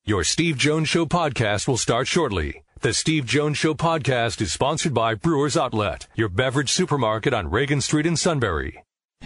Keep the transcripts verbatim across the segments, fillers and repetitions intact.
Your Steve Jones Show podcast will start shortly. The Steve Jones Show podcast is sponsored by Brewers Outlet, your beverage supermarket on Reagan Street in Sunbury.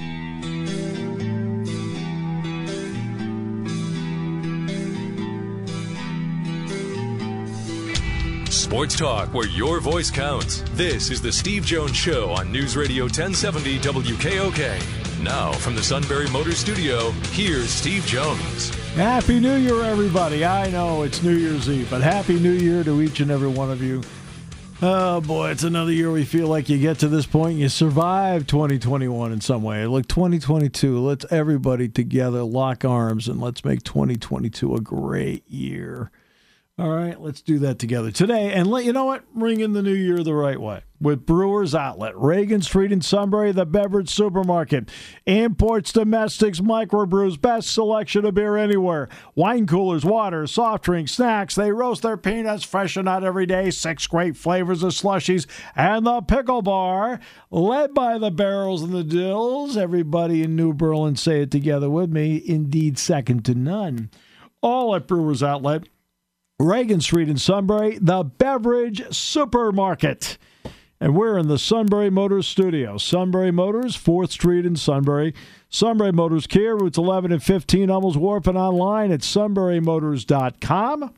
Sports talk where your voice counts. This is the Steve Jones Show on News Radio ten seventy W K O K. Now, from the Sunbury Motors Studio, here's Steve Jones. Happy New Year, everybody. I know it's New Year's Eve, but Happy New Year to each and every one of you. Oh, boy, it's another year we feel like you get to this point and you survive twenty twenty-one in some way. Look, twenty twenty-two, let's everybody together lock arms and let's make twenty twenty-two a great year. All right, let's do that together today. And let you know what? Ring in the new year the right way. With Brewers Outlet, Reagan Street in Sunbury, the beverage supermarket. Imports, domestics, microbrews, best selection of beer anywhere. Wine coolers, water, soft drinks, snacks. They roast their peanuts fresh and out every day. Six great flavors of slushies. And the pickle bar, led by the barrels and the dills. Everybody in New Berlin, say it together with me. Indeed, second to none. All at Brewers Outlet. Reagan Street in Sunbury, the beverage supermarket. And we're in the Sunbury Motors studio. Sunbury Motors, fourth Street in Sunbury. Sunbury Motors Kia, routes eleven and fifteen, Hummels Wharf, and online at sunbury motors dot com.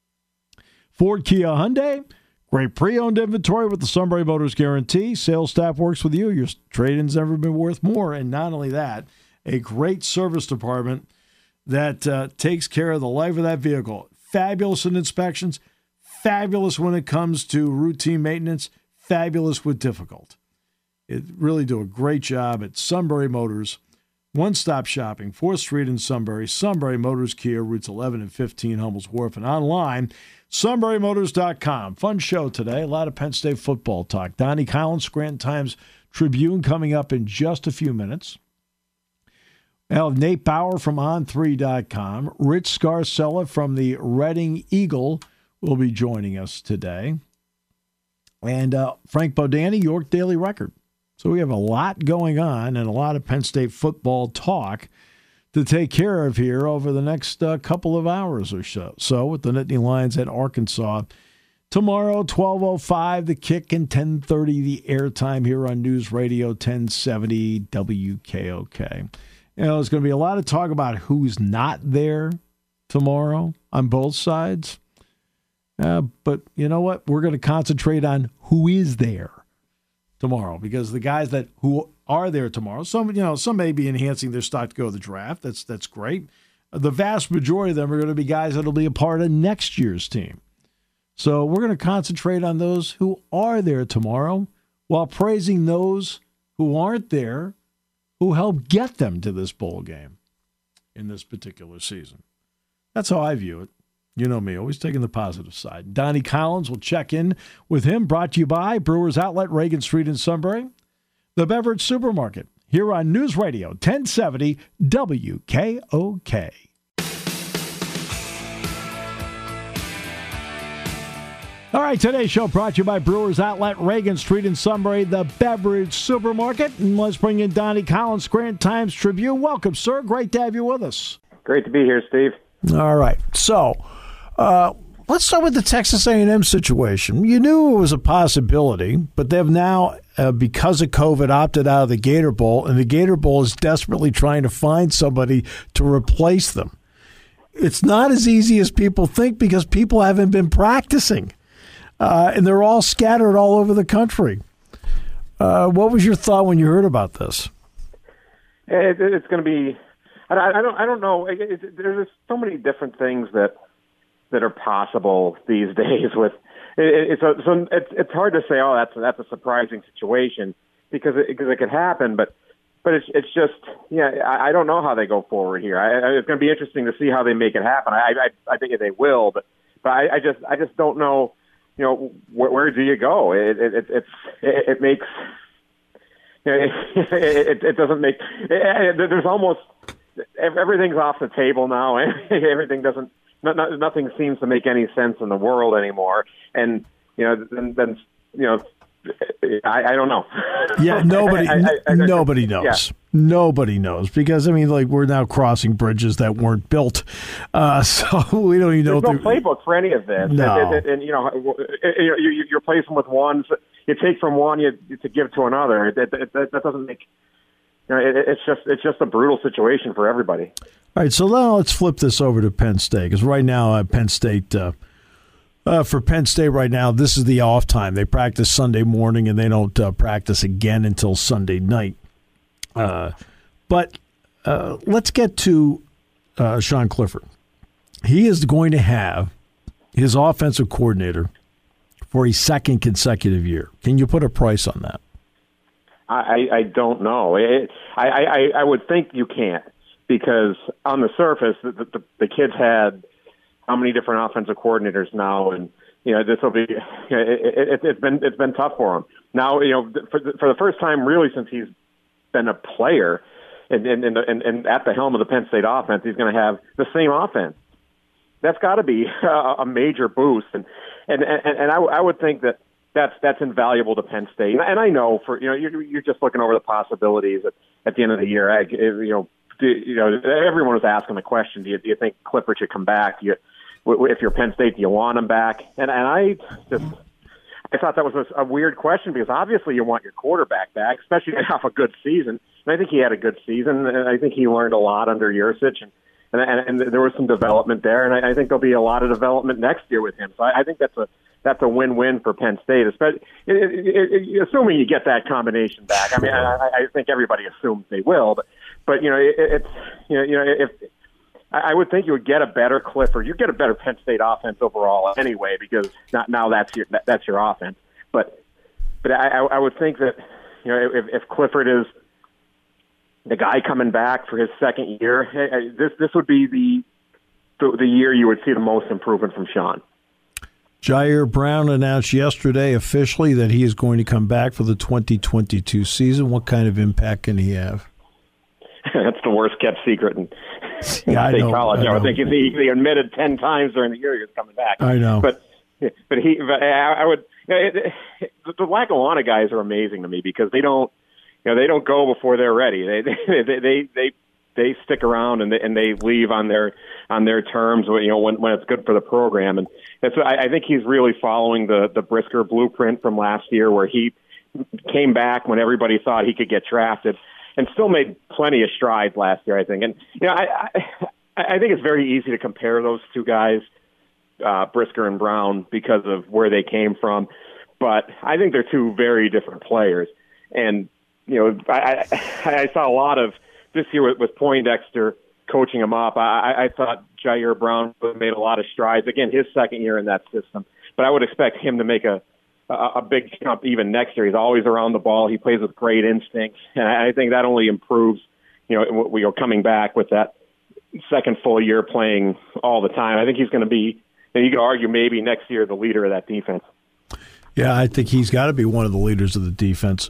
Ford Kia Hyundai, great pre-owned inventory with the Sunbury Motors guarantee. Sales staff works with you. Your trade-in's never been worth more. And not only that, a great service department that uh, takes care of the life of that vehicle. Fabulous in inspections, fabulous when it comes to routine maintenance, fabulous with difficult. It really do a great job at Sunbury Motors. One-stop shopping, fourth Street in Sunbury, Sunbury Motors Kia, routes eleven and fifteen, Hummels Wharf, and online, sunbury motors dot com. Fun show today, a lot of Penn State football talk. Donnie Collins, Scranton Times-Tribune, coming up in just a few minutes. Now, Nate Bauer from on three dot com. Rich Scarcella from the Reading Eagle will be joining us today. And uh, Frank Bodani, York Daily Record. So we have a lot going on and a lot of Penn State football talk to take care of here over the next uh, couple of hours or so. So with the Nittany Lions at Arkansas. Tomorrow, twelve oh five, the kick, and ten thirty, the airtime here on News Radio ten seventy W K O K. You know, there's going to be a lot of talk about who's not there tomorrow on both sides. Uh, but you know what? We're going to concentrate on who is there tomorrow, because the guys that who are there tomorrow, some you know, some may be enhancing their stock to go to the draft. That's that's great. The vast majority of them are going to be guys that will be a part of next year's team. So we're going to concentrate on those who are there tomorrow while praising those who aren't there, who helped get them to this bowl game in this particular season. That's how I view it. You know me, always taking the positive side. Donnie Collins will check in with him, brought to you by Brewers Outlet, Reagan Street in Sunbury, the beverage supermarket, here on News Radio ten seventy W K O K. All right, today's show brought to you by Brewers Outlet, Reagan Street in Sunbury, the beverage supermarket. And let's bring in Donnie Collins, Scranton Times-Tribune. Welcome, sir. Great to have you with us. Great to be here, Steve. All right. So uh, let's start with the Texas A and M situation. You knew it was a possibility, but they've now, uh, because of COVID, opted out of the Gator Bowl, and the Gator Bowl is desperately trying to find somebody to replace them. It's not as easy as people think because people haven't been practicing. Uh, and they're all scattered all over the country. Uh, what was your thought when you heard about this? It, it's going to be. I, I don't. I don't know. It, it, there's so many different things that that are possible these days. With it, it's a, so it's it's hard to say. Oh, that's that's a surprising situation because it, because it could happen. But but it's it's just yeah. I, I don't know how they go forward here. I, it's going to be interesting to see how they make it happen. I I, I think they will. But but I, I just I just don't know. You know, where, where do you go? It it, it it's it, it makes you know, it, it it doesn't make it, there's almost everything's off the table now. Everything doesn't not, nothing seems to make any sense in the world anymore. And you know, then, then you know, I, I don't know. Yeah, nobody, I, I, I, nobody knows. Yeah. Nobody knows because I mean, like we're now crossing bridges that weren't built, uh, so we don't even know. There's no playbook for any of this. No. And, and, and you know, you, you're placing with one. You take from one you, to give to another. That, that, that doesn't make. You know, it, it's just it's just a brutal situation for everybody. All right, so now let's flip this over to Penn State because right now uh, Penn State. Uh, Uh, for Penn State right now, this is the off time. They practice Sunday morning, and they don't uh, practice again until Sunday night. Uh, but uh, let's get to uh, Sean Clifford. He is going to have his offensive coordinator for a second consecutive year. Can you put a price on that? I, I don't know. It, I, I, I would think you can't because on the surface, the, the, the kids had – how many different offensive coordinators now, and you know this will be. You know, it, it, it's been it's been tough for him now. You know, for the, for the first time really since he's been a player, and and, and and at the helm of the Penn State offense, he's going to have the same offense. That's got to be a, a major boost, and and and, and I, I would think that that's that's invaluable to Penn State. And I know for you know you're, you're just looking over the possibilities at, at the end of the year. I, you know, do, you know everyone was asking the question: Do you do you think Clifford should come back? Do you If you're Penn State, do you want him back? And and I just I thought that was a, a weird question because obviously you want your quarterback back, especially off a good season. And I think he had a good season, and I think he learned a lot under Yurcich, and and, and, and there was some development there. And I, I think there'll be a lot of development next year with him. So I, I think that's a that's a win-win for Penn State, especially it, it, it, assuming you get that combination back. I mean, I, I think everybody assumes they will, but but you know it, it's you know you know if. I would think you would get a better Clifford. You get a better Penn State offense overall anyway, because not, now that's your that's your offense. But but I, I would think that you know if, if Clifford is the guy coming back for his second year, this this would be the, the the year you would see the most improvement from Sean. Jair Brown announced yesterday officially that he is going to come back for the twenty twenty-two season. What kind of impact can he have? That's the worst kept secret in, in yeah, state I know, college. I, I, I think he, he admitted ten times during the year he was coming back. I know, but but he, but I would. You know, it, it, the Lackawanna guys are amazing to me because they don't, you know, they don't go before they're ready. They they they they they, they stick around and they, and they leave on their on their terms. You know, when when it's good for the program, and that's I, I think he's really following the the Brisker blueprint from last year, where he came back when everybody thought he could get drafted. And still made plenty of strides last year, I think. And you know, I, I I think it's very easy to compare those two guys, uh, Brisker and Brown, because of where they came from. But I think they're two very different players. And you know, I I, I saw a lot of this year with, with Poindexter coaching him up. I, I thought Jair Brown made a lot of strides. Again, his second year in that system. But I would expect him to make a a big jump even next year. He's always around the ball. He plays with great instincts, and I think that only improves. You know, we are coming back with that second full year playing all the time. I think he's going to be. And you could argue maybe next year the leader of that defense. Yeah, I think he's got to be one of the leaders of the defense.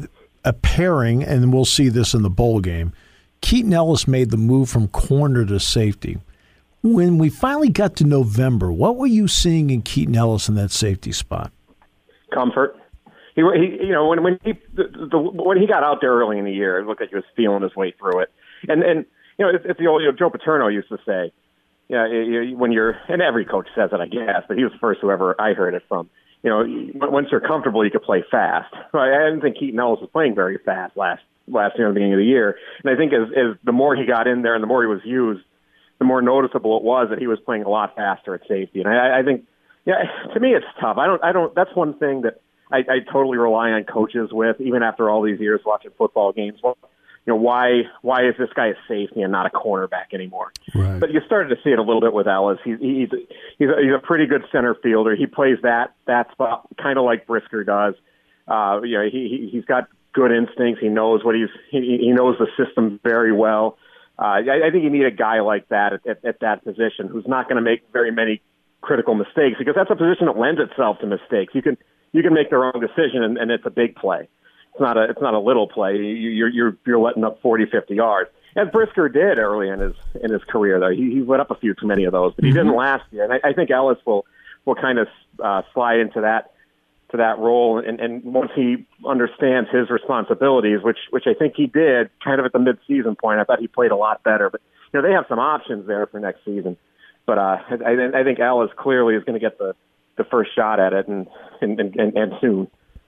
A pairing, and we'll see this in the bowl game. Keaton Ellis made the move from corner to safety. When we finally got to November, what were you seeing in Keaton Ellis in that safety spot? Comfort. He, he, you know, when when he the, the, when he got out there early in the year, it looked like he was feeling his way through it. And and you know, it's, it's the old, you know, Joe Paterno used to say, yeah, you know, when you're, and every coach says it, I guess, but he was the first whoever I heard it from. You know, once you're comfortable, you can play fast. I didn't think Keaton Ellis was playing very fast last last year at the beginning of the year. And I think as, as the more he got in there and the more he was used, the more noticeable it was that he was playing a lot faster at safety. And I, I think. Yeah, to me it's tough. I don't. I don't. That's one thing that I, I totally rely on coaches with, even after all these years watching football games. Well, you know, why why is this guy a safety and not a cornerback anymore? Right. But you started to see it a little bit with Ellis. He's he's he's a, he's a pretty good center fielder. He plays that that spot kind of like Brisker does. Uh, you know, he he's got good instincts. He knows what he's he, he knows the system very well. Uh, I, I think you need a guy like that at, at, at that position who's not going to make very many critical mistakes, because that's a position that lends itself to mistakes. You can you can make the wrong decision and, and it's a big play. It's not a it's not a little play. You, you're you're you're letting up forty, fifty yards, as Brisker did early in his in his career. Though he, he let up a few too many of those, but he mm-hmm. didn't last year. And I, I think Ellis will will kind of uh, slide into that to that role. And, and once he understands his responsibilities, which which I think he did kind of at the mid-season point, I thought he played a lot better. But, you know, they have some options there for next season. But uh, I, I think Ellis clearly is going to get the, the first shot at it, and, and, and, and soon.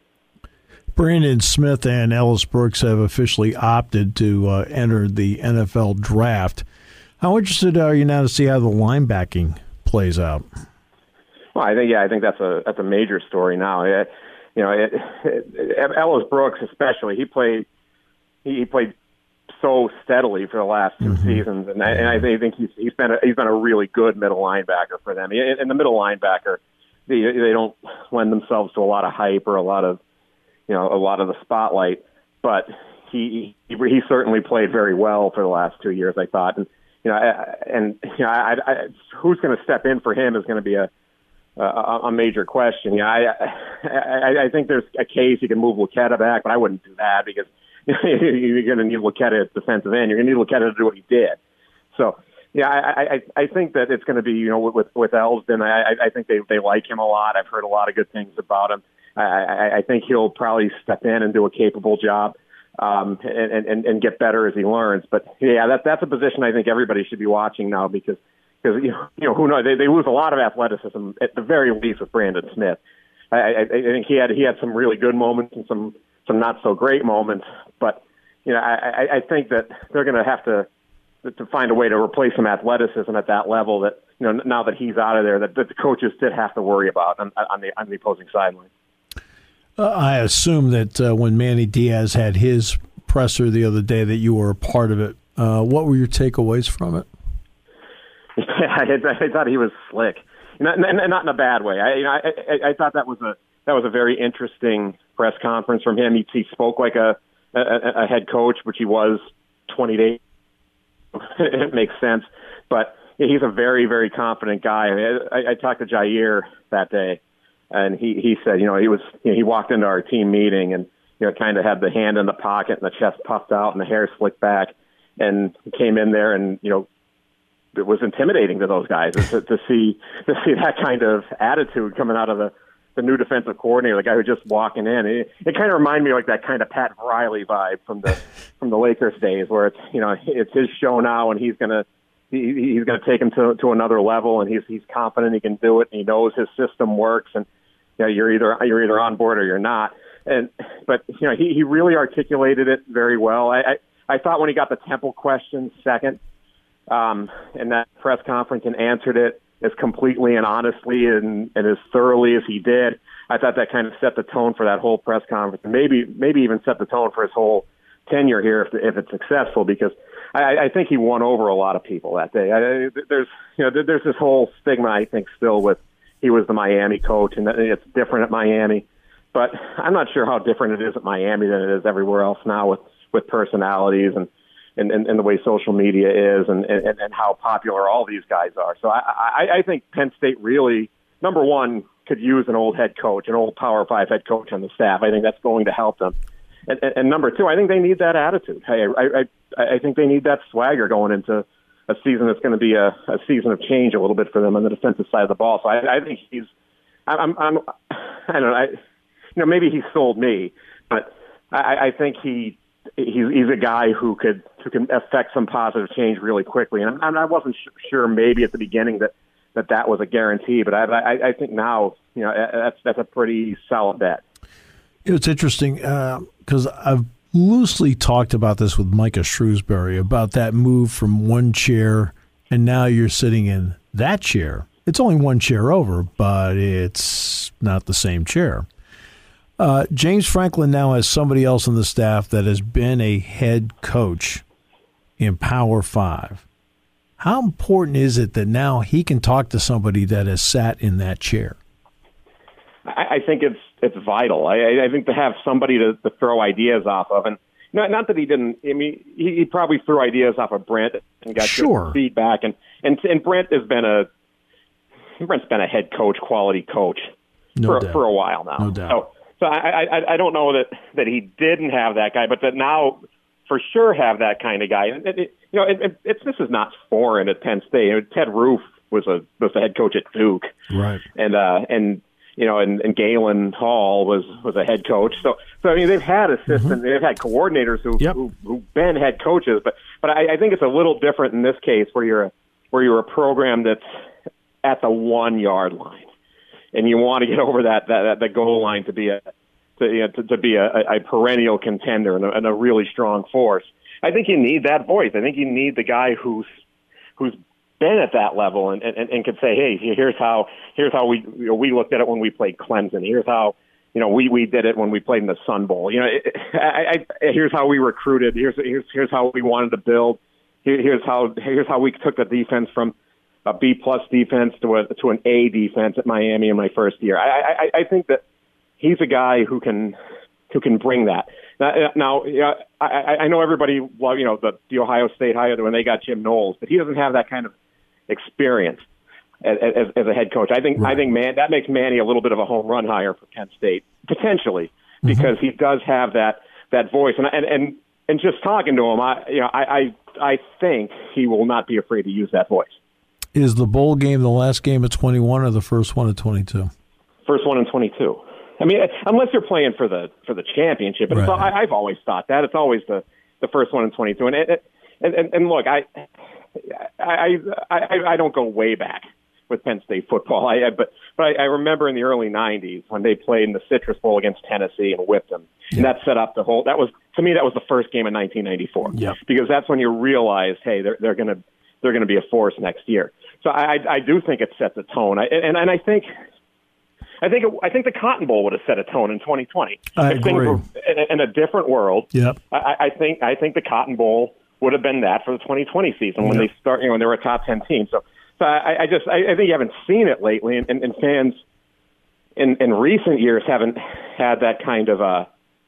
Brandon Smith and Ellis Brooks have officially opted to uh, enter the N F L draft. How interested are you now to see how the linebacking plays out? Well, I think yeah, I think that's a that's a major story now. It, you know, it, it, Ellis Brooks especially, he played he, he played so steadily for the last two mm-hmm. seasons, and I, and I think he's he's been a, he's been a really good middle linebacker for them. And the middle linebacker, they they don't lend themselves to a lot of hype or a lot of you know, a lot of the spotlight, but he, he he certainly played very well for the last two years, I thought. And you know, I, and you know, I, I, who's going to step in for him is going to be a a, a major question. You know, I, I I think there's a case you can move Luketa back, but I wouldn't do that because you're going to need Luketa at defensive end. You're going to need Luketa to do what he did. So. Yeah, I, I I think that it's going to be, you know, with with Elsdon. I I think they they like him a lot. I've heard a lot of good things about him. I I, I think he'll probably step in and do a capable job, um, and, and and get better as he learns. But yeah, that that's a position I think everybody should be watching now because because you know, you know who knows they they lose a lot of athleticism at the very least with Brandon Smith. I, I, I think he had he had some really good moments and some some not so great moments, but you know I I, I think that they're going to have to. to find a way to replace some athleticism at that level that, you know, now that he's out of there, that, that the coaches did have to worry about on, on the on the opposing sideline. Uh, I assume that uh, when Manny Diaz had his presser the other day that you were a part of it. Uh, what were your takeaways from it? Yeah, I, I thought he was slick, not, not in a bad way. I, you know, I, I, I thought that was a that was a very interesting press conference from him. He, he spoke like a, a, a head coach, which he was twenty days. It makes sense, but he's a very, very confident guy. I, mean, I, I talked to Jair that day, and he, he said, you know, he was you know, he walked into our team meeting and you know, kind of had the hand in the pocket and the chest puffed out and the hair slicked back, and he came in there and you know, it was intimidating to those guys to, to see to see that kind of attitude coming out of the. the new defensive coordinator, the guy who just walking in. It, it kind of reminded me of like that kind of Pat Riley vibe from the from the Lakers days, where it's you know it's his show now, and he's gonna he, he's gonna take him to to another level, and he's he's confident he can do it, and he knows his system works, and you know, you're either you're either on board or you're not. And but you know he he really articulated it very well. I I, I thought when he got the Temple question second um, in that press conference and answered it as completely and honestly and, and as thoroughly as he did, I thought that kind of set the tone for that whole press conference, and maybe maybe even set the tone for his whole tenure here if if it's successful. Because I, I think he won over a lot of people that day. I, there's you know there's this whole stigma I think still with he was the Miami coach and it's different at Miami, but I'm not sure how different it is at Miami than it is everywhere else now with with personalities and. And, and, and the way social media is and, and, and how popular all these guys are. So I, I, I think Penn State really, number one, could use an old head coach, an old Power Five head coach on the staff. I think that's going to help them. And, and, and number two, I think they need that attitude. Hey, I, I, I think they need that swagger going into a season that's going to be a, a season of change a little bit for them on the defensive side of the ball. So I, I think he's, I'm, I'm, I don't know, I, you know, maybe he sold me, but I, I think he, He's he's a guy who could who can affect some positive change really quickly, and I, I wasn't sure maybe at the beginning that, that that was a guarantee, but I I, I think now you know that's that's a pretty solid bet. It's interesting because uh, I've loosely talked about this with Micah Shrewsbury about that move from one chair, and now you're sitting in that chair. It's only one chair over, but it's not the same chair. Uh, James Franklin now has somebody else on the staff that has been a head coach in Power Five. How important is it that now he can talk to somebody that has sat in that chair? I, I think it's it's vital. I, I think to have somebody to, to throw ideas off of, and not, not that he didn't. I mean, he, he probably threw ideas off of Brent and got sure. good feedback, and, and and Brent has been a Brent's been a head coach, quality coach no for doubt. for a while now. No doubt. So, So I, I I don't know that, that he didn't have that guy, but that now for sure have that kind of guy. And it, it, you know, it, it, it's this is not foreign at Penn State. Ted Roof was a was the head coach at Duke, right? And uh, and you know, and, and Galen Hall was, was a head coach. So, so I mean, they've had assistants, mm-hmm. they've had coordinators who, yep. who, who've been head coaches, but, but I, I think it's a little different in this case where you're a, where you're a program that's at the one yard line, and you want to get over that, that, that the goal line to be a, to, you know, to, to be a, a perennial contender and a, and a really strong force. I think you need that voice. I think you need the guy who's, who's been at that level and, and, and could say, hey, here's how here's how we you know, we looked at it when we played Clemson. Here's how you know we, we did it when we played in the Sun Bowl. You know, it, I, I, here's how we recruited. Here's here's here's how we wanted to build. Here, here's how here's how we took the defense from a B plus defense to a to an A defense at Miami in my first year. I, I, I think that he's a guy who can who can bring that. Now, now yeah, I, I know everybody love you know the, the Ohio State hire when they got Jim Knowles, but he doesn't have that kind of experience as, as, as a head coach. I think right. I think man that makes Manny a little bit of a home run hire for Penn State potentially because mm-hmm. he does have that that voice and and and, and just talking to him, I you know I, I I think he will not be afraid to use that voice. Is the bowl game the last game at twenty-one or the first one at twenty-two? First one in twenty-two. I mean, unless you're playing for the for the championship, and right. it's, I, I've always thought that it's always the, the first one in twenty-two. And and and, and look, I. I, I I don't go way back with Penn State football. I, I but but I, I remember in the early nineties when they played in the Citrus Bowl against Tennessee and whipped them, yeah. and that set up the whole. That was to me that was the first game in nineteen ninety-four. Yeah. Because that's when you realized, hey, they're they're gonna they're gonna be a force next year. So I I, I do think it sets a tone. I, and and I think. I think it, I think the Cotton Bowl would have set a tone in twenty twenty. I if agree. Things were in, in a different world. Yep. I, I think I think the Cotton Bowl would have been that for the twenty twenty season when yep. they start, you know, when they were a top ten team. So, so I, I just, I, I think you haven't seen it lately, and, and, and fans in, in recent years haven't had that kind of a,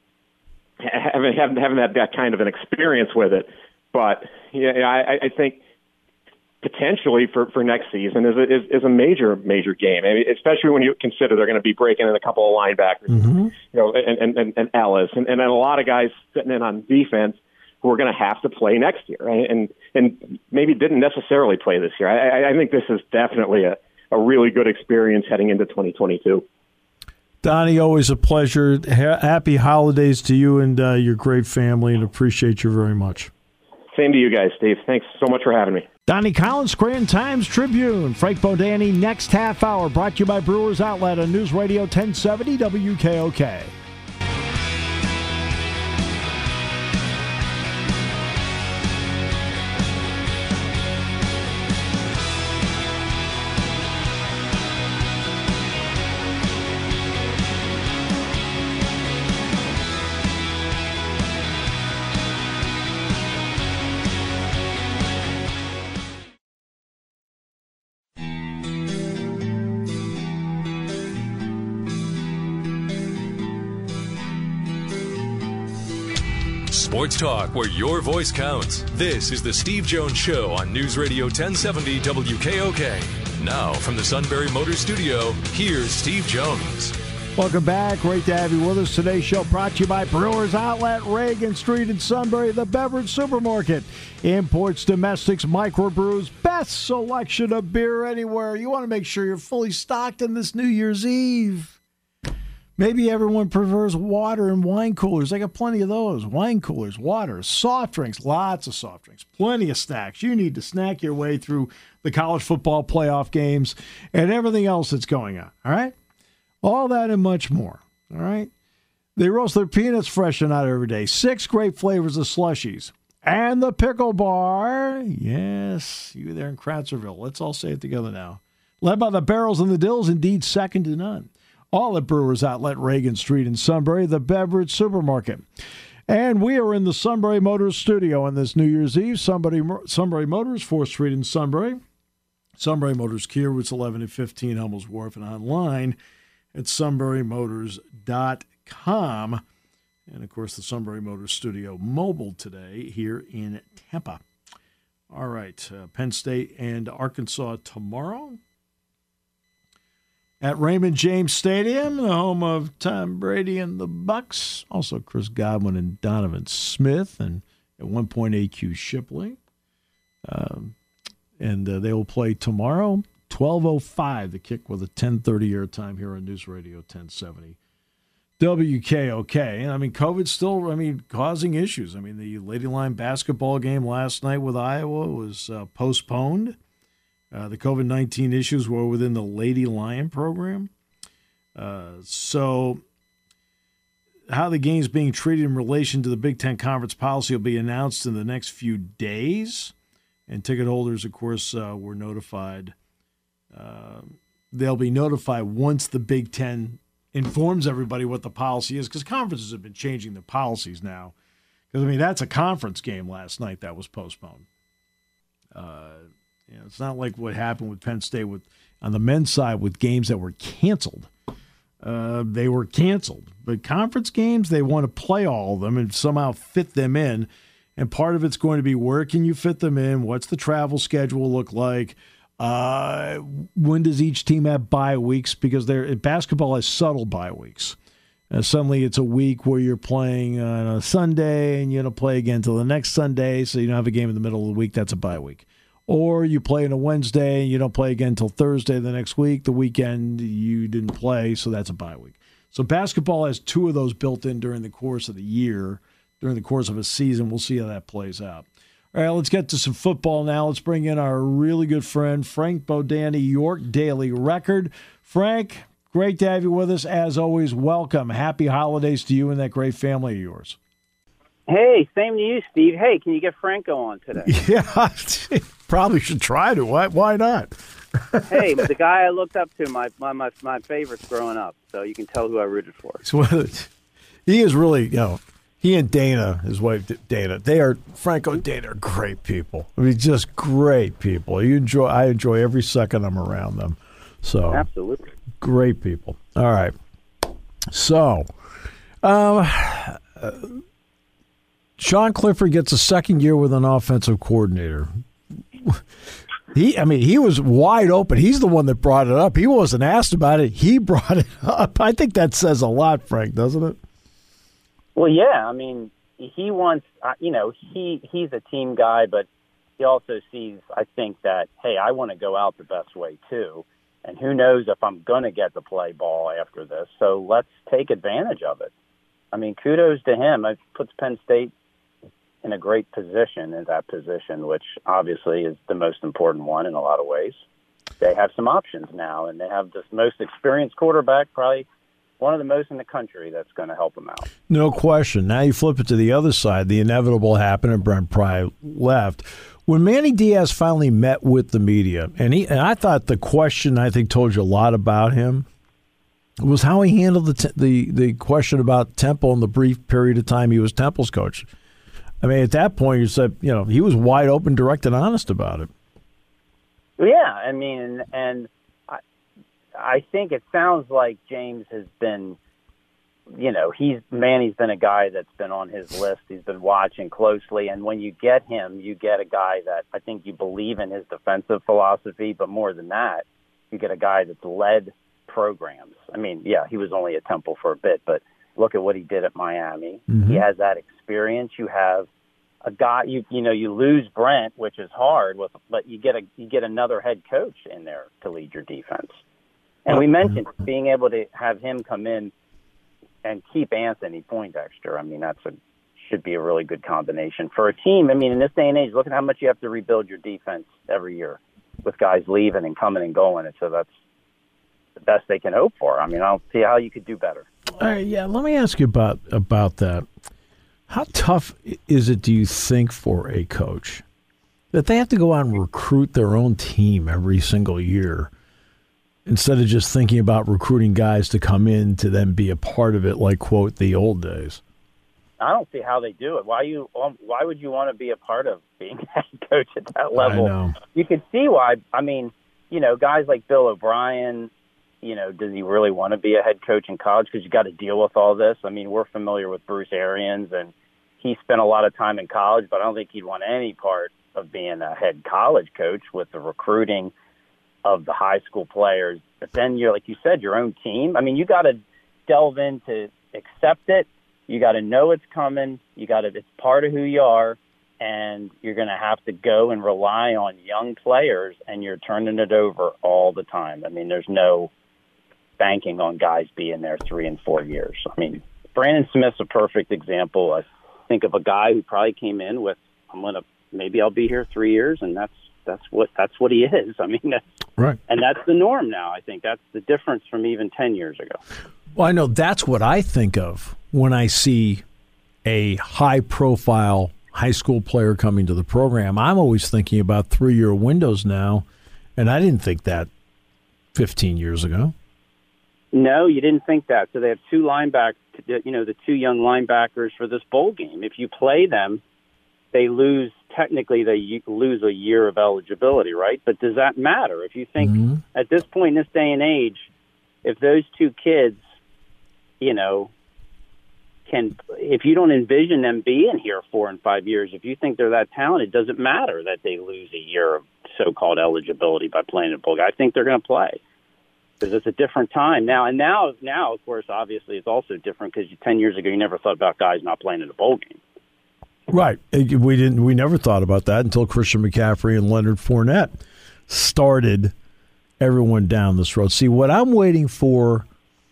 haven't haven't haven't had that kind of an experience with it. But yeah, I, I think potentially for, for next season is a, is, is a major major game. I mean, especially when you consider they're going to be breaking in a couple of linebackers, mm-hmm. you know, and and, and Ellis, and, and a lot of guys sitting in on defense who are going to have to play next year, right? and and maybe didn't necessarily play this year. I, I think this is definitely a, a really good experience heading into twenty twenty-two. Donnie, always a pleasure. Ha- happy holidays to you and uh, your great family, and appreciate you very much. Same to you guys, Steve. Thanks so much for having me. Donnie Collins, Scranton Times-Tribune. Frank Bodani, next half hour, brought to you by Brewers Outlet on News Radio ten seventy W K O K. Sports talk where your voice counts. This is the Steve Jones Show on News Radio ten seventy W K O K. Now from the Sunbury Motors Studio, here's Steve Jones. Welcome back. Great to have you with us. Today's show brought to you by Brewers Outlet, Reagan Street in Sunbury, the beverage supermarket. Imports, domestics, microbrews, best selection of beer anywhere. You want to make sure you're fully stocked on this New Year's Eve. Maybe everyone prefers water and wine coolers. I got plenty of those. Wine coolers, water, soft drinks, lots of soft drinks, plenty of snacks. You need to snack your way through the college football playoff games and everything else that's going on, all right? All that and much more, all right? They roast their peanuts fresh and out every day. Six great flavors of slushies. And the pickle bar. Yes, you there in Kratzerville. Let's all say it together now. Led by the Barrels and the Dills, indeed second to none. All at Brewers Outlet, Reagan Street in Sunbury, the beverage supermarket. And we are in the Sunbury Motors studio on this New Year's Eve. Sunbury, Sunbury Motors, fourth Street in Sunbury. Sunbury Motors Kia, routes eleven and fifteen, Hummels Wharf, and online at sunbury motors dot com. And, of course, the Sunbury Motors studio mobile today here in Tampa. All right, uh, Penn State and Arkansas tomorrow at Raymond James Stadium, the home of Tom Brady and the Bucks. Also Chris Godwin and Donovan Smith, and at one point A Q Shipley. Um, and uh, they will play tomorrow, twelve oh five, the kick with a ten thirty airtime here on News Radio ten seventy. W K O K. And I mean, COVID's still, I mean, causing issues. I mean, the Lady Lion basketball game last night with Iowa was uh, postponed. Uh, the COVID nineteen issues were within the Lady Lion program. Uh, so how the game's being treated in relation to the Big Ten Conference policy will be announced in the next few days. And ticket holders, of course, uh, were notified. Uh, they'll be notified once the Big Ten informs everybody what the policy is, because conferences have been changing the policies now. Because, I mean, that's a conference game last night that was postponed. Uh, you know, it's not like what happened with Penn State with on the men's side with games that were canceled. Uh, they were canceled. But conference games, they want to play all of them and somehow fit them in. And part of it's going to be where can you fit them in? What's the travel schedule look like? Uh, when does each team have bye weeks? Because they're, basketball has subtle bye weeks. Uh, suddenly it's a week where you're playing on a Sunday and you don't play again until the next Sunday, so you don't have a game in the middle of the week. That's a bye week. Or you play on a Wednesday and you don't play again until Thursday the next week. The weekend you didn't play, so that's a bye week. So basketball has two of those built in during the course of the year, during the course of a season. We'll see how that plays out. All right, let's get to some football now. Let's bring in our really good friend, Frank Bodani, York Daily Record. Frank, great to have you with us. As always, welcome. Happy holidays to you and that great family of yours. Hey, same to you, Steve. Hey, can you get Franco on today? Yeah, probably should try to. Why, why not? Hey, the guy I looked up to, my, my, my, my favorites growing up, so you can tell who I rooted for. So, he is really, you know, he and Dana, his wife Dana, they are, Franco and Dana are great people. I mean, just great people. You enjoy. I enjoy every second I'm around them. So absolutely. Great people. All right. So, um, uh, Sean Clifford gets a second year with an offensive coordinator. He, I mean, he was wide open. He's the one that brought it up. He wasn't asked about it. He brought it up. I think that says a lot, Frank, doesn't it? Well, yeah. I mean, he wants, uh, you know, he he's a team guy, but he also sees, I think, that, hey, I want to go out the best way, too. And who knows if I'm going to get to play ball after this. So let's take advantage of it. I mean, kudos to him. It puts Penn State in a great position in that position, which obviously is the most important one in a lot of ways. They have some options now, and they have this most experienced quarterback, probably one of the most in the country, that's going to help them out. No question. Now you flip it to the other side. The inevitable happened, and Brent Pry left. When Manny Diaz finally met with the media, and he and I thought the question, I think, told you a lot about him, was how he handled the t- the the question about Temple in the brief period of time he was Temple's coach. I mean, at that point, you said, you know, he was wide open, direct, and honest about it. Yeah, I mean, and I, I think it sounds like James has been, you know, he's Manny's been a guy that's been on his list. He's been watching closely, and when you get him, you get a guy that I think you believe in his defensive philosophy, but more than that, you get a guy that's led programs. I mean, yeah, he was only at Temple for a bit, but look at what he did at Miami. Mm-hmm. He has that experience. You have a guy, you you know, you lose Brent, which is hard, with, but you get a you get another head coach in there to lead your defense. And we mentioned being able to have him come in and keep Anthony Poindexter. I mean, that's a should be a really good combination for a team. I mean, in this day and age, look at how much you have to rebuild your defense every year with guys leaving and coming and going. And so that's the best they can hope for. I mean, I don't see how you could do better. All right, yeah, let me ask you about about that. How tough is it, do you think, for a coach that they have to go out and recruit their own team every single year instead of just thinking about recruiting guys to come in to then be a part of it, like, quote, the old days? I don't see how they do it. Why you? Why would you want to be a part of being a head coach at that level? I know. You could see why. I mean, you know, guys like Bill O'Brien, you know, does he really want to be a head coach in college? Because you got to deal with all this. I mean, we're familiar with Bruce Arians, and he spent a lot of time in college, but I don't think he'd want any part of being a head college coach with the recruiting of the high school players. But then you're, like you said, your own team. I mean, you got to delve in to accept it. You got to know it's coming. You got to, it's part of who you are. and you're going to have to go and rely on young players, and you're turning it over all the time. I mean, there's no banking on guys being there three and four years. I mean, Brandon Smith's a perfect example. I think of a guy who probably came in with, I'm going to, maybe I'll be here three years, and that's that's what that's what he is. I mean, that's, right. And that's the norm now. I think that's the difference from even ten years ago. Well, I know that's what I think of when I see a high-profile high school player coming to the program. I'm always thinking about three-year windows now, and I didn't think that fifteen years ago. No, you didn't think that. So they have two linebackers, you know, the two young linebackers for this bowl game. If you play them, they lose, technically they lose a year of eligibility, right? But does that matter? If you think mm-hmm. at this point in this day and age, if those two kids, you know, can, if you don't envision them being here four and five years, if you think they're that talented, does it matter that they lose a year of so-called eligibility by playing a bowl game? I think they're going to play. Because it's a different time now, and now, now, of course, obviously, it's also different because ten years ago, you never thought about guys not playing in a bowl game. Right, we didn't. We never thought about that until Christian McCaffrey and Leonard Fournette started everyone down this road. See, what I'm waiting for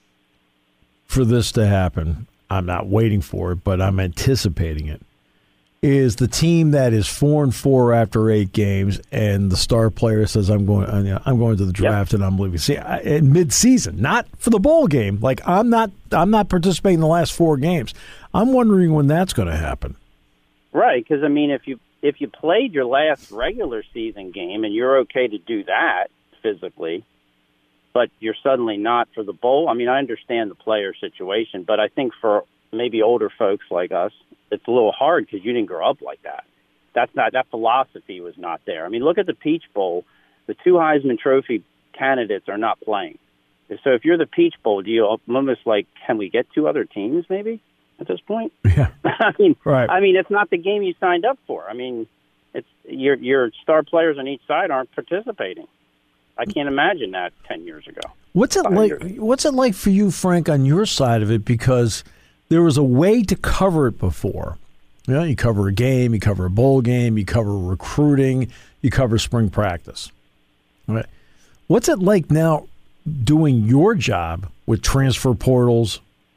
for this to happen, I'm not waiting for it, but I'm anticipating it, is the team that is four and four after eight games, and the star player says, "I'm going. I'm going to the draft, yep. and I'm leaving." See, I, in mid-season, not for the bowl game. Like I'm not. I'm not participating in the last four games. I'm wondering when that's going to happen. Right, because I mean, if you if you played your last regular season game and you're okay to do that physically, but you're suddenly not for the bowl. I mean, I understand the player situation, but I think for maybe older folks like us, it's a little hard because you didn't grow up like that. That's not, that philosophy was not there. I mean, look at the Peach Bowl. The two Heisman Trophy candidates are not playing. So if you're the Peach Bowl, do you almost like, can we get two other teams maybe at this point? Yeah. I mean, right. I mean, it's not the game you signed up for. I mean, it's your your star players on each side aren't participating. I can't imagine that ten years ago. What's it like? What's it like for you, Frank, on your side of it? Because there was a way to cover it before. You know, you cover a game, you cover a bowl game, you cover recruiting, you cover spring practice. All right. What's it like now doing your job with transfer portals,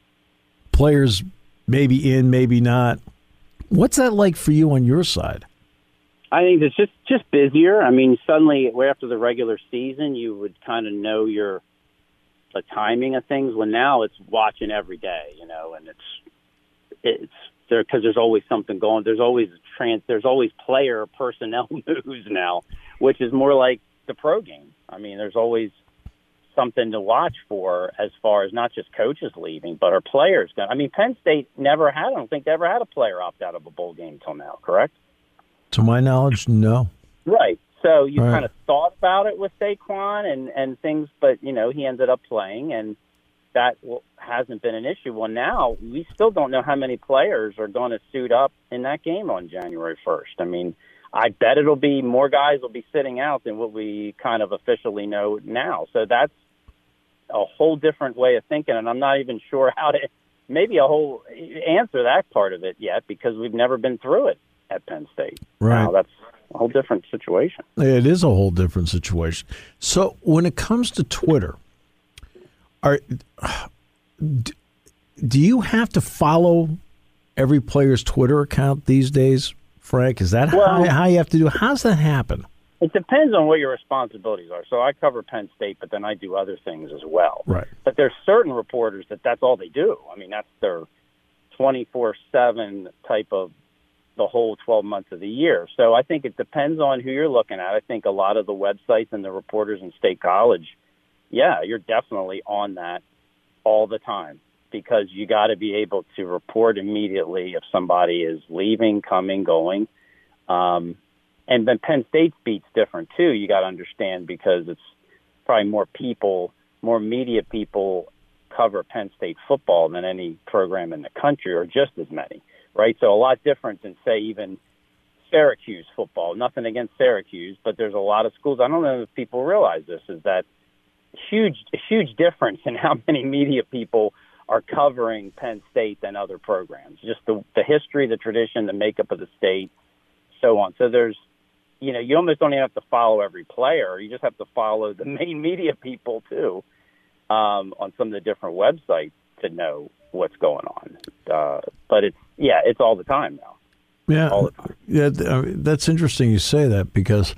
players maybe in, maybe not? What's that like for you on your side? I think it's just, just busier. I mean, suddenly after the regular season, you would kind of know your the timing of things. When now it's watching every day, you know, and it's it's there because there's always something going. There's always trans. There's always player personnel news now, which is more like the pro game. I mean, there's always something to watch for as far as not just coaches leaving, but our players. I mean, Penn State never had. I don't think they ever had a player opt out of a bowl game until now. Correct? To my knowledge, no. Right. So you right. kind of thought about it with Saquon and, and things, but, you know, he ended up playing, and that hasn't been an issue. Well, now we still don't know how many players are going to suit up in that game on January first. I mean, I bet it'll be more guys will be sitting out than what we kind of officially know now. So that's a whole different way of thinking, and I'm not even sure how to maybe a whole answer that part of it yet because we've never been through it at Penn State. Right. Now, that's a whole different situation. It is a whole different situation. So when it comes to Twitter, are do you have to follow every player's Twitter account these days, Frank? Is that well, how, how you have to do it? How does that happen? It depends on what your responsibilities are. So I cover Penn State, but then I do other things as well. Right. But there's certain reporters that that's all they do. I mean, that's their twenty-four seven type of the whole twelve months of the year. So I think it depends on who you're looking at. I think a lot of the websites and the reporters in State College, yeah, you're definitely on that all the time because you got to be able to report immediately if somebody is leaving, coming, going. Um, and then Penn State's beat's different too. You got to understand because it's probably more people, more media people cover Penn State football than any program in the country, or just as many. Right, so a lot different than, say, even Syracuse football. Nothing against Syracuse, but there's a lot of schools. I don't know if people realize this, is that huge, huge difference in how many media people are covering Penn State than other programs. Just the, the history, the tradition, the makeup of the state, so on. So there's, you know, you almost don't even have to follow every player. You just have to follow the main media people too, um, on some of the different websites to know what's going on. Uh, but it's, yeah, it's all the time now. Yeah. All the time. Yeah. That's interesting you say that, because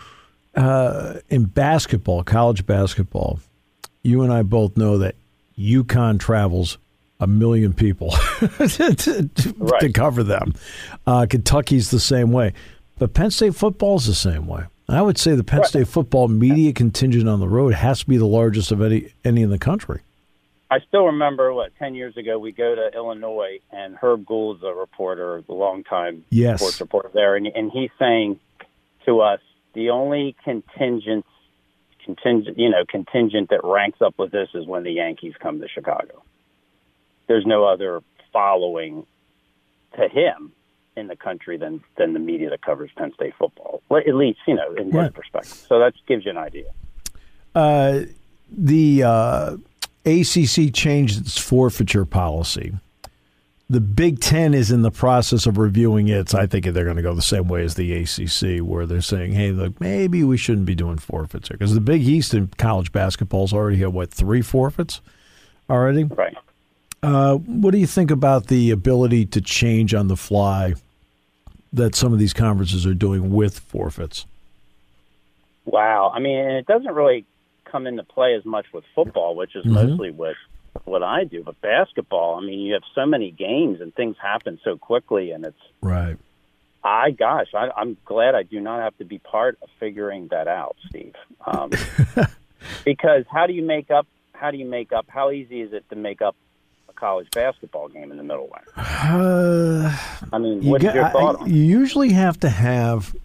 uh, in basketball, college basketball, you and I both know that UConn travels a million people to, to, right. to cover them. Uh, Kentucky's the same way. But Penn State football is the same way. I would say the Penn right. State football media contingent on the road has to be the largest of any any in the country. I still remember, what, ten years ago, we go to Illinois, and Herb Gould's a reporter, the longtime yes. sports reporter there, and, and he's saying to us, the only contingent, contingent, you know, contingent that ranks up with this is when the Yankees come to Chicago. There's no other following to him in the country than, than the media that covers Penn State football, at least, you know, in right. his perspective. So that gives you an idea. Uh, the uh, A C C changed its forfeiture policy. The Big Ten is in the process of reviewing it. I think they're going to go the same way as the A C C, where they're saying, hey, look, maybe we shouldn't be doing forfeits here. Because the Big East in college basketball's already had, what, three forfeits already? Right. Uh, what do you think about the ability to change on the fly that some of these conferences are doing with forfeits? Wow. I mean, it doesn't really come into play as much with football, which is mm-hmm. mostly what what I do. But basketball, I mean, you have so many games and things happen so quickly, and it's right. I gosh, I, I'm glad I do not have to be part of figuring that out, Steve. Um, because how do you make up? How do you make up? How easy is it to make up a college basketball game in the middle of winter? Uh, I mean, what's you your got, thought I, on it? You usually have to have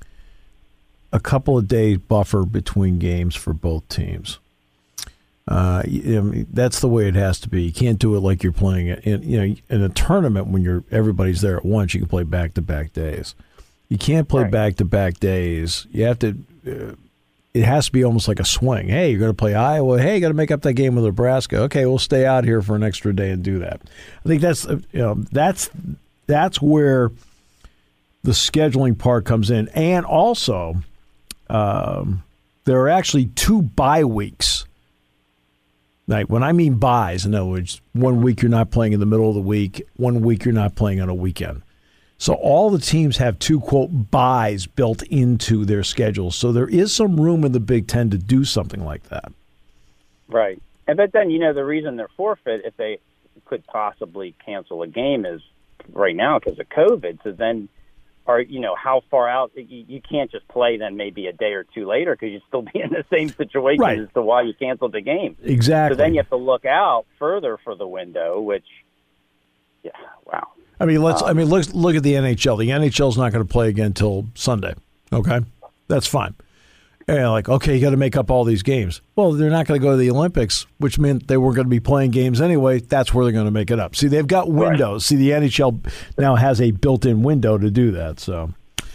a couple of days buffer between games for both teams. Uh, I mean, that's the way it has to be. You can't do it like you're playing in, you know, in a tournament when you're everybody's there at once. You can play back to back days. You can't play back to back days. You have to. Uh, it has to be almost like a swing. Hey, you're going to play Iowa. Hey, you got to make up that game with Nebraska. Okay, we'll stay out here for an extra day and do that. I think that's you know that's that's where the scheduling part comes in, and also um, there are actually two bye weeks. Like when I mean buys, in other words, one week you're not playing in the middle of the week, one week you're not playing on a weekend. So all the teams have two, quote, buys built into their schedules. So there is some room in the Big Ten to do something like that. Right. And but then, you know, the reason they're forfeit, if they could possibly cancel a game, is right now because of COVID. So then, are you know, how far out? You, you can't just play then maybe a day or two later because you'd still be in the same situation right. as to why you canceled the game. Exactly. So then you have to look out further for the window, which, yeah, wow. I mean, let's. Um, I mean, look. Look at the N H L. The N H L is not going to play again until Sunday. Okay, that's fine. And like, okay, you got to make up all these games. Well, they're not going to go to the Olympics, which meant they weren't going to be playing games anyway. That's where they're going to make it up. See, they've got windows. Right. See, the N H L now has a built-in window to do that. So,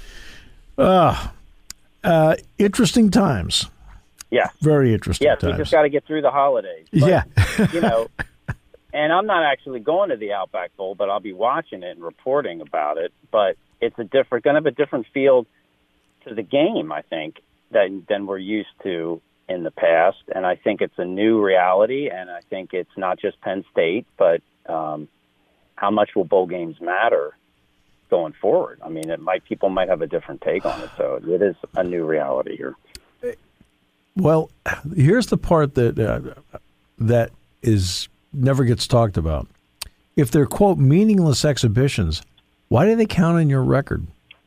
uh, uh interesting times. Yeah, very interesting. Yeah, times. we just got to get through the holidays. But, yeah, you know. And I'm not actually going to the Outback Bowl, but I'll be watching it and reporting about it. But it's a different, going to have a different feel to the game, I think, than than we're used to in the past. And I think it's a new reality. And I think it's not just Penn State, but um, how much will bowl games matter going forward? I mean, it might people might have a different take on it. So it is a new reality here. Well, here's the part that uh, that is. Never gets talked about. If they're, quote, meaningless exhibitions, why do they count in your record?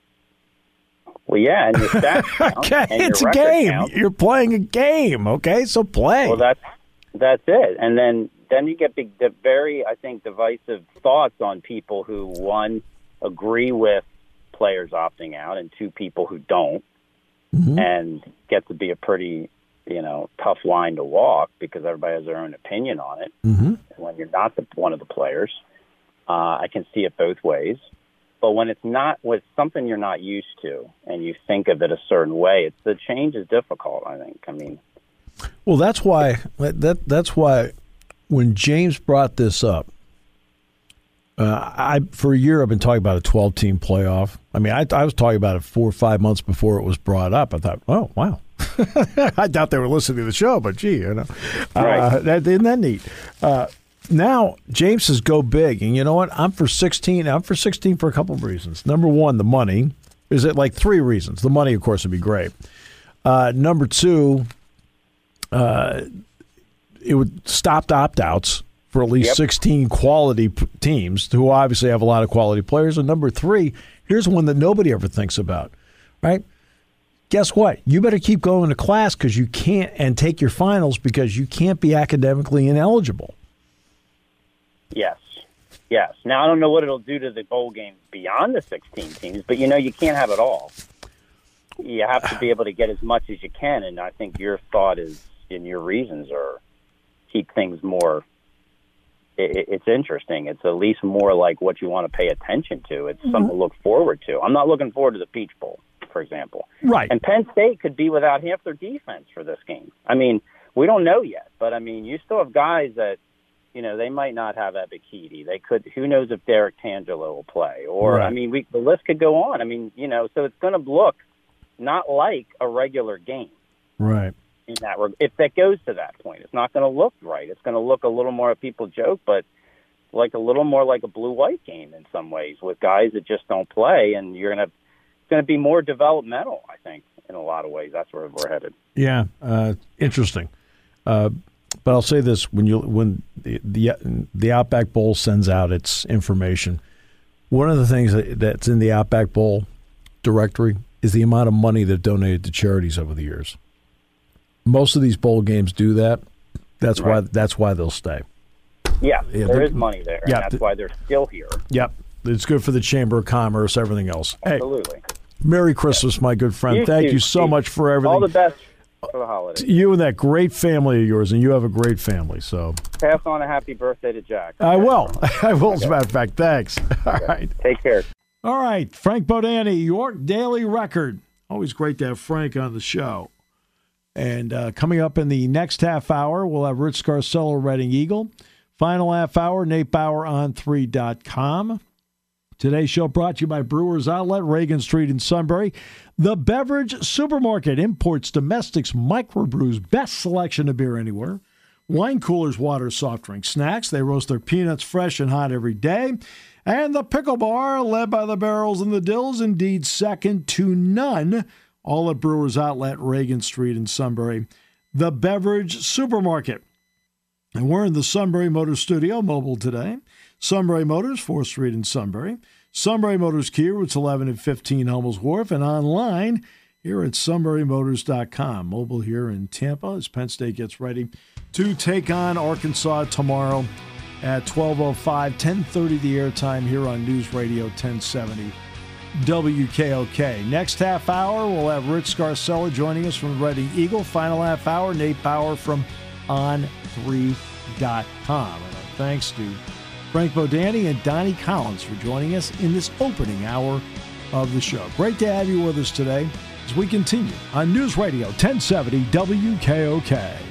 Well, yeah, and your stats count. Okay, and it's your a game. Count. You're playing a game, okay? So play. Well, that's that's it. And then, then you get big, the very, I think, divisive thoughts on people who, one, agree with players opting out, and two, people who don't, mm-hmm. and get to be a pretty... you know, tough line to walk because everybody has their own opinion on it. Mm-hmm. When you're not the, one of the players, uh, I can see it both ways. But when it's not, when it's something you're not used to and you think of it a certain way, it's the change is difficult, I think. I mean, well, that's why that that's why when James brought this up, Uh, I for a year I've been talking about a twelve-team playoff. I mean, I, I was talking about it four or five months before it was brought up. I thought, oh, wow. I doubt they were listening to the show, but gee, you know. Right. Uh, that, isn't that neat? Uh, now, James says go big. And you know what? I'm for sixteen. I'm for sixteen for a couple of reasons. Number one, the money. Is it like three reasons? The money, of course, would be great. Uh, number two, uh, it would stop the opt-outs for at least Yep. sixteen quality p- teams who obviously have a lot of quality players. And number three, here's one that nobody ever thinks about, right? Guess what? You better keep going to class because you can't, and take your finals because you can't be academically ineligible. Yes. Yes. Now, I don't know what it'll do to the bowl games beyond the sixteen teams, but, you know, you can't have it all. You have to be able to get as much as you can, and I think your thought is, and your reasons are, keep things more, it, it's interesting. It's at least more like what you want to pay attention to. It's mm-hmm. something to look forward to. I'm not looking forward to the Peach Bowl, for example. Right. And Penn State could be without half their defense for this game. I mean, we don't know yet, but, I mean, you still have guys that, you know, they might not have Ebiketie. They could. Who knows if Derek Tangelo will play? Or right. I mean, we, the list could go on. I mean, you know, so it's going to look not like a regular game. Right. In that, if that goes to that point, it's not going to look right. It's going to look a little more. People joke, but like a little more like a blue-white game in some ways, with guys that just don't play, and you're going to. It's going to be more developmental, I think, in a lot of ways. That's where we're headed. Yeah, uh, interesting. Uh, But I'll say this: when you when the, the the Outback Bowl sends out its information, one of the things that, that's in the Outback Bowl directory is the amount of money they've donated to charities over the years. Most of these bowl games do that. That's right. why that's why they'll stay. Yeah, yeah there is money there, yeah, and that's why they're still here. Yep, it's good for the Chamber of Commerce, everything else. Absolutely. Hey, Merry Christmas, yeah. my good friend. You Thank too, you so Steve. much for everything. All the best. For the holidays. You and that great family of yours, and you have a great family. So pass on a happy birthday to Jack. I will. I will, as a matter of fact. Thanks. All okay. right. Take care. All right. Frank Bodani, York Daily Record. Always great to have Frank on the show. And uh, coming up in the next half hour, we'll have Rich Scarcella, Reading Eagle. Final half hour, Nate Bauer on three dot com. Today's show brought to you by Brewers Outlet, Reagan Street in Sunbury. The Beverage Supermarket imports domestics, microbrews, best selection of beer anywhere. Wine coolers, water, soft drink, snacks. They roast their peanuts fresh and hot every day. And the Pickle Bar, led by the Barrels and the Dills, indeed second to none. All at Brewers Outlet, Reagan Street in Sunbury. The Beverage Supermarket. And we're in the Sunbury Motors Studio, mobile today. Sunbury Motors, fourth Street in Sunbury. Sunbury Motors Kia, routes eleven and fifteen, Hummels Wharf. And online here at sunbury motors dot com. Mobile here in Tampa as Penn State gets ready to take on Arkansas tomorrow at twelve oh five, ten thirty the airtime here on News Radio ten seventy W K O K. Next half hour, we'll have Rich Scarcella joining us from Reading Eagle. Final half hour, Nate Bauer from on three dot com. And our thanks to Frank Bodani and Donnie Collins for joining us in this opening hour of the show. Great to have you with us today as we continue on News Radio ten seventy W K O K.